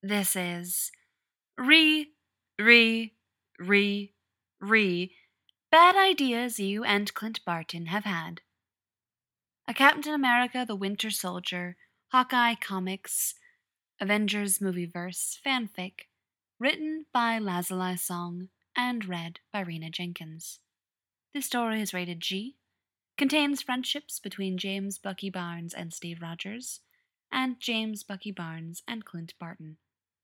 This is re, re, re, bad ideas you and Clint Barton have had. A Captain America the Winter Soldier, Hawkeye Comics, Avengers Movieverse fanfic, written by Lazuli Song and read by Rena Jenkins. This story is rated G, contains friendships between James Bucky Barnes and Steve Rogers, and James Bucky Barnes and Clint Barton.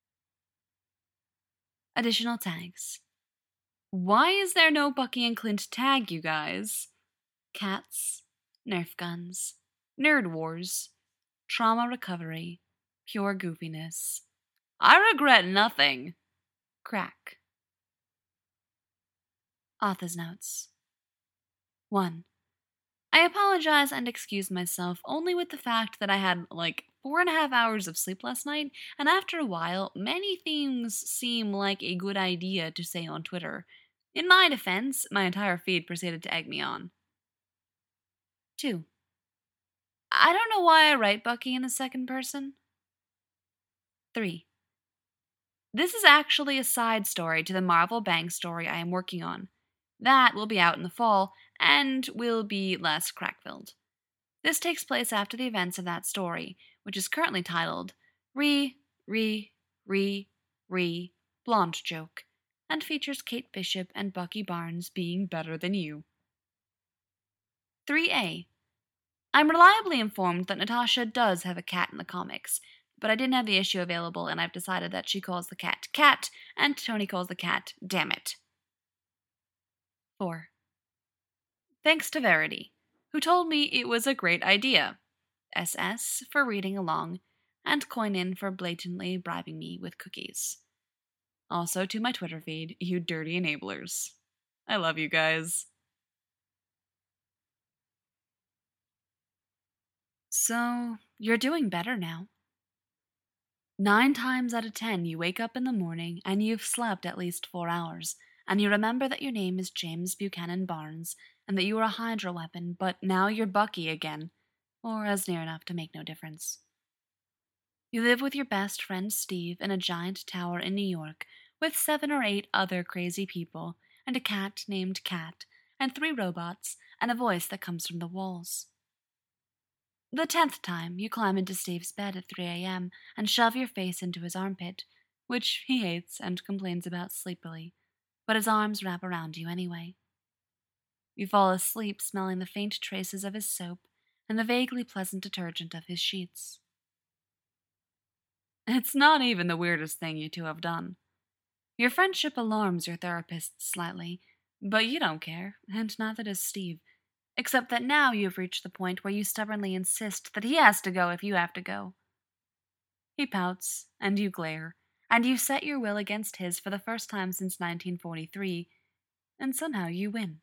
Additional tags. Why is there no Bucky and Clint tag, you guys? Cats, Nerf guns, Nerd Wars, trauma recovery, pure goofiness. I regret nothing. Crack. Author's notes. 1. I apologize and excuse myself only with the fact that I had 4.5 hours of sleep last night, and after a while, many things seem like a good idea to say on Twitter. In my defense, my entire feed proceeded to egg me on. 2. I don't know why I write Bucky in the second person. 3. This is actually a side story to the Marvel Bang story I am working on. That will be out in the fall, and will be less crack-filled. This takes place after the events of that story, which is currently titled Blonde Joke, and features Kate Bishop and Bucky Barnes being better than you. 3A. I'm reliably informed that Natasha does have a cat in the comics, but I didn't have the issue available, and I've decided that she calls the cat Cat, and Tony calls the cat Dammit. 4. Thanks to Verity, who told me it was a great idea. SS for reading along, and Coinin for blatantly bribing me with cookies. Also to my Twitter feed, you dirty enablers. I love you guys. So, you're doing better now. 9 times out of 10, you wake up in the morning and you've slept at least 4 hours, and you remember that your name is James Buchanan Barnes, and that you were a Hydra weapon, but now you're Bucky again, or as near enough to make no difference. You live with your best friend Steve in a giant tower in New York, with 7 or 8 other crazy people, and a cat named Cat, and 3 robots, and a voice that comes from the walls. The 10th time, you climb into Steve's bed at 3 a.m. and shove your face into his armpit, which he hates and complains about sleepily, but his arms wrap around you anyway. You fall asleep smelling the faint traces of his soap and the vaguely pleasant detergent of his sheets. It's not even the weirdest thing you two have done. Your friendship alarms your therapist slightly, but you don't care, and neither does Steve. Except that now you've reached the point where you stubbornly insist that he has to go if you have to go. He pouts, and you glare, and you set your will against his for the first time since 1943, and somehow you win.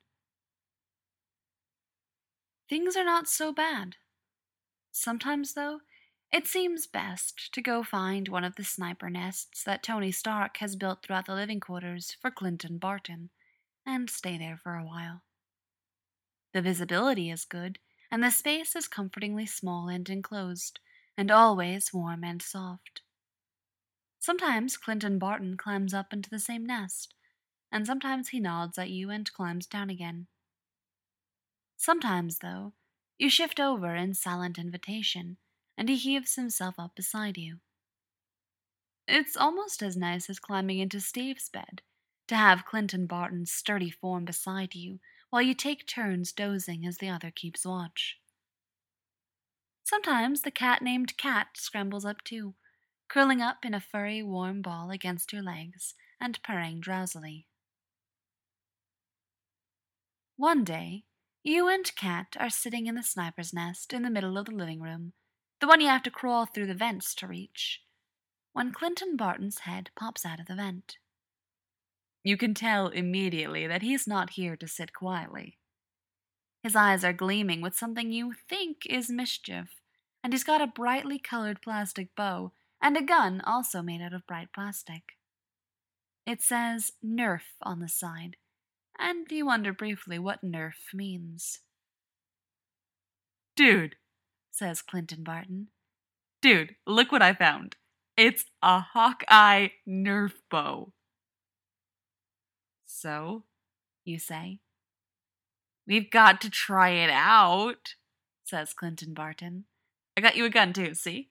Things are not so bad. Sometimes, though, it seems best to go find one of the sniper nests that Tony Stark has built throughout the living quarters for Clinton Barton, and stay there for a while. The visibility is good, and the space is comfortingly small and enclosed, and always warm and soft. Sometimes Clinton Barton climbs up into the same nest, and sometimes he nods at you and climbs down again. Sometimes, though, you shift over in silent invitation, and he heaves himself up beside you. It's almost as nice as climbing into Steve's bed, to have Clinton Barton's sturdy form beside you, while you take turns dozing as the other keeps watch. Sometimes the cat named Cat scrambles up too, curling up in a furry, warm ball against your legs and purring drowsily. One day, you and Cat are sitting in the sniper's nest in the middle of the living room, the one you have to crawl through the vents to reach, when Clinton Barton's head pops out of the vent. You can tell immediately that he's not here to sit quietly. His eyes are gleaming with something you think is mischief, and he's got a brightly colored plastic bow and a gun also made out of bright plastic. It says Nerf on the side, and you wonder briefly what Nerf means. "Dude," says Clinton Barton. "Dude, look what I found. It's a Hawkeye Nerf bow. So, you say. We've got to try it out, says Clinton Barton. I got you a gun too, see?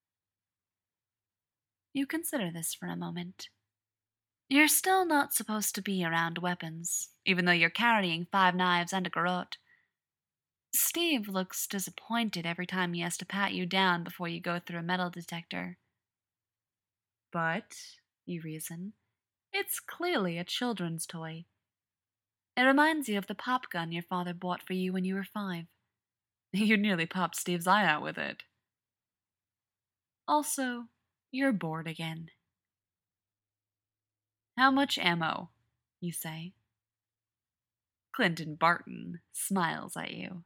You consider this for a moment. You're still not supposed to be around weapons, even though you're carrying 5 knives and a garrote. Steve looks disappointed every time he has to pat you down before you go through a metal detector. But, you reason, it's clearly a children's toy. It reminds you of the pop gun your father bought for you when you were 5. You nearly popped Steve's eye out with it. Also, you're bored again. How much ammo? You say. Clinton Barton smiles at you.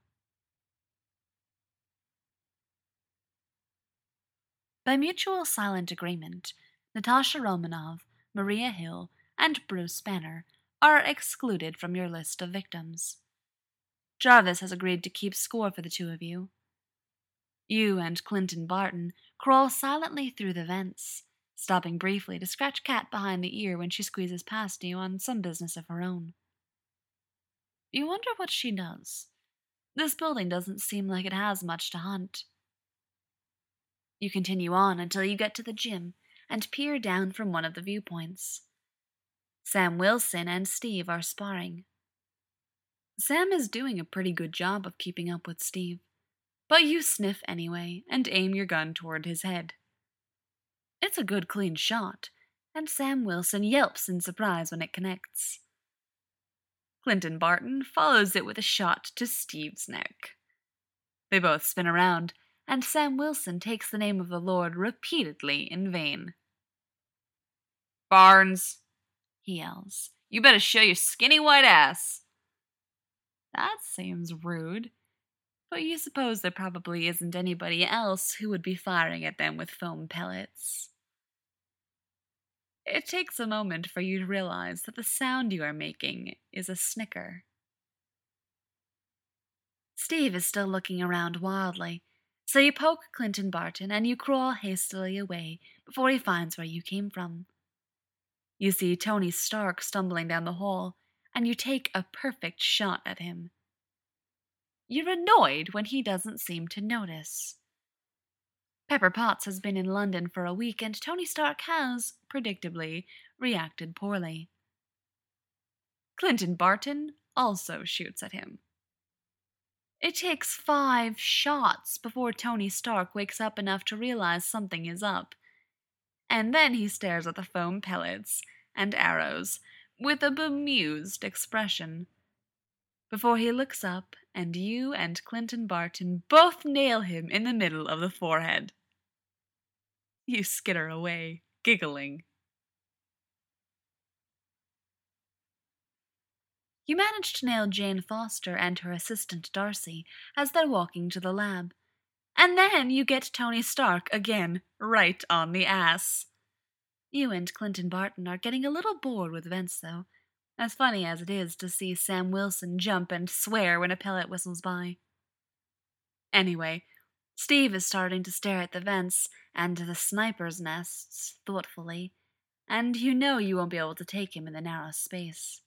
By mutual silent agreement, Natasha Romanov, Maria Hill, and Bruce Banner are excluded from your list of victims. Jarvis has agreed to keep score for the 2 of you. You and Clinton Barton crawl silently through the vents, stopping briefly to scratch Kat behind the ear when she squeezes past you on some business of her own. You wonder what she does. This building doesn't seem like it has much to hunt. You continue on until you get to the gym and peer down from one of the viewpoints. Sam Wilson and Steve are sparring. Sam is doing a pretty good job of keeping up with Steve, but you sniff anyway and aim your gun toward his head. It's a good clean shot, and Sam Wilson yelps in surprise when it connects. Clinton Barton follows it with a shot to Steve's neck. They both spin around, and Sam Wilson takes the name of the Lord repeatedly in vain. Barnes, he yells, you better show your skinny white ass. That seems rude, but you suppose there probably isn't anybody else who would be firing at them with foam pellets. It takes a moment for you to realize that the sound you are making is a snicker. Steve is still looking around wildly, so you poke Clinton Barton and you crawl hastily away before he finds where you came from. You see Tony Stark stumbling down the hall, and you take a perfect shot at him. You're annoyed when he doesn't seem to notice. Pepper Potts has been in London for a week, and Tony Stark has, predictably, reacted poorly. Clinton Barton also shoots at him. It takes 5 shots before Tony Stark wakes up enough to realize something is up, and then he stares at the foam pellets and arrows with a bemused expression, before he looks up and you and Clinton Barton both nail him in the middle of the forehead. You skitter away, giggling. You manage to nail Jane Foster and her assistant Darcy as they're walking to the lab. And then you get Tony Stark again, right on the ass. You and Clinton Barton are getting a little bored with events, though, as funny as it is to see Sam Wilson jump and swear when a pellet whistles by. Anyway, Steve is starting to stare at the vents and the sniper's nests thoughtfully, and you know you won't be able to take him in the narrow space.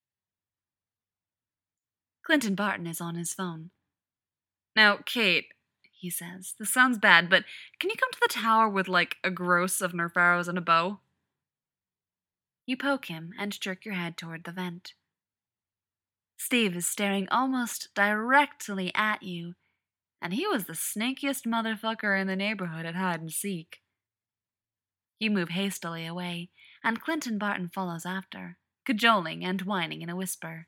Clinton Barton is on his phone. Now, Kate, he says, this sounds bad, but can you come to the tower with, a gross of Nerf arrows and a bow? You poke him and jerk your head toward the vent. Steve is staring almost directly at you, and he was the sneakiest motherfucker in the neighborhood at hide and seek. You move hastily away, and Clinton Barton follows after, cajoling and whining in a whisper.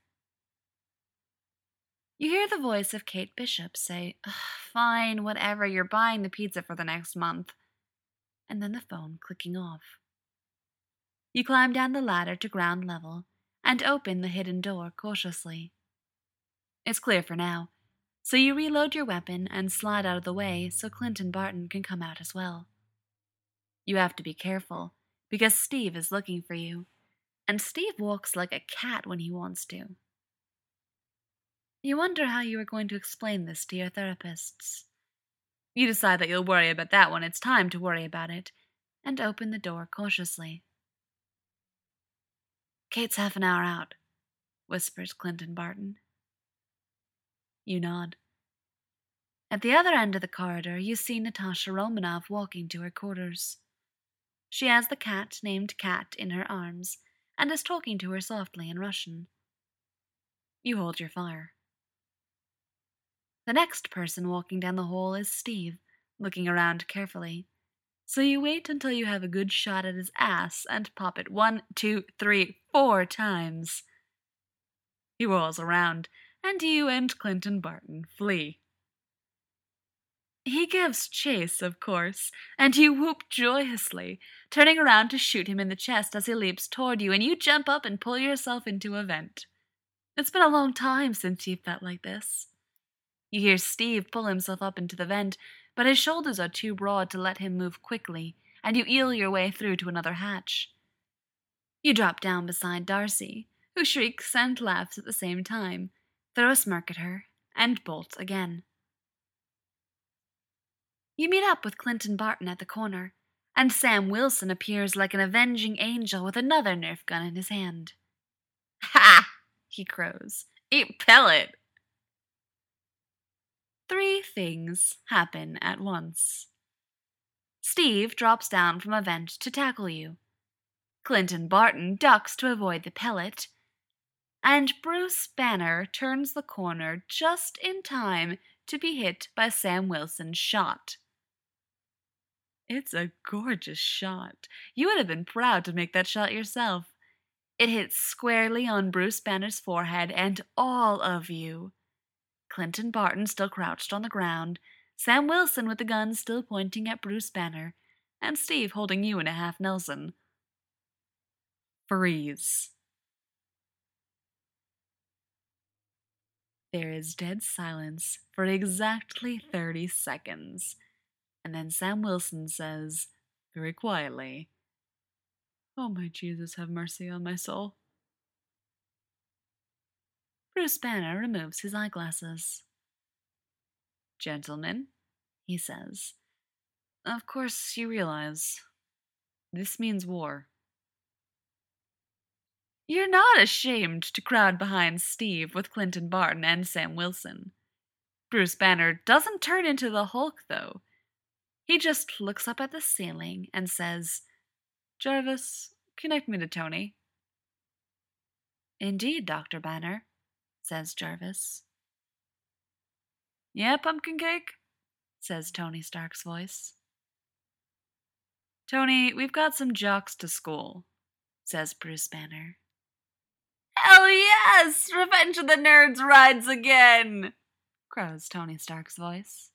You hear the voice of Kate Bishop say, "Fine, whatever, you're buying the pizza for the next month," and then the phone clicking off. You climb down the ladder to ground level and open the hidden door cautiously. It's clear for now, so you reload your weapon and slide out of the way so Clinton Barton can come out as well. You have to be careful, because Steve is looking for you, and Steve walks like a cat when he wants to. You wonder how you are going to explain this to your therapists. You decide that you'll worry about that when it's time to worry about it, and open the door cautiously. "Kate's half an hour out," whispers Clinton Barton. You nod. At the other end of the corridor, you see Natasha Romanov walking to her quarters. She has the cat named Kat in her arms and is talking to her softly in Russian. You hold your fire. The next person walking down the hall is Steve, looking around carefully. So you wait until you have a good shot at his ass and pop it 1, 2, 3, 4 times. He whirls around, and you and Clinton Barton flee. He gives chase, of course, and you whoop joyously, turning around to shoot him in the chest as he leaps toward you, and you jump up and pull yourself into a vent. It's been a long time since you've felt like this. You hear Steve pull himself up into the vent, but his shoulders are too broad to let him move quickly, and you eel your way through to another hatch. You drop down beside Darcy, who shrieks and laughs at the same time, throw a smirk at her, and bolt again. You meet up with Clinton Barton at the corner, and Sam Wilson appears like an avenging angel with another Nerf gun in his hand. "Ha!" he crows. "Eat pellet!" 3 things happen at once. Steve drops down from a vent to tackle you. Clinton Barton ducks to avoid the pellet. And Bruce Banner turns the corner just in time to be hit by Sam Wilson's shot. It's a gorgeous shot. You would have been proud to make that shot yourself. It hits squarely on Bruce Banner's forehead and all of you. Clinton Barton still crouched on the ground, Sam Wilson with the gun still pointing at Bruce Banner, and Steve holding you in a half Nelson. Freeze. There is dead silence for exactly 30 seconds. And then Sam Wilson says, very quietly, "Oh, my Jesus, have mercy on my soul." Bruce Banner removes his eyeglasses. "Gentlemen," he says, "of course you realize this means war." You're not ashamed to crowd behind Steve with Clinton Barton and Sam Wilson. Bruce Banner doesn't turn into the Hulk, though. He just looks up at the ceiling and says, "Jarvis, connect me to Tony." "Indeed, Dr. Banner," says Jarvis. "Yeah, Pumpkin Cake?" says Tony Stark's voice. "Tony, we've got some jocks to school," says Bruce Banner. "Hell yes! Revenge of the Nerds rides again!" crows Tony Stark's voice.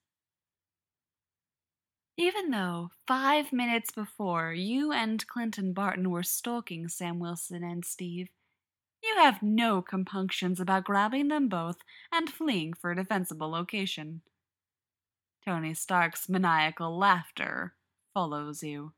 Even though 5 minutes before you and Clinton Barton were stalking Sam Wilson and Steve, you have no compunctions about grabbing them both and fleeing for a defensible location. Tony Stark's maniacal laughter follows you.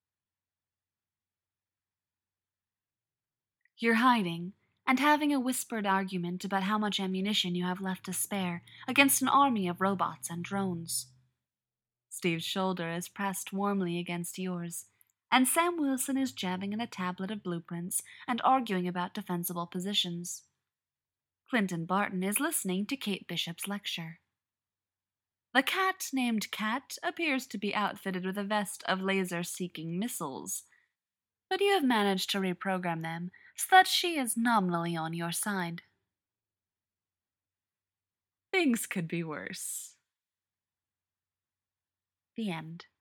You're hiding and having a whispered argument about how much ammunition you have left to spare against an army of robots and drones. Steve's shoulder is pressed warmly against yours, and Sam Wilson is jabbing at a tablet of blueprints and arguing about defensible positions. Clinton Barton is listening to Kate Bishop's lecture. The cat named Kat appears to be outfitted with a vest of laser-seeking missiles, but you have managed to reprogram them so that she is nominally on your side. Things could be worse. The end.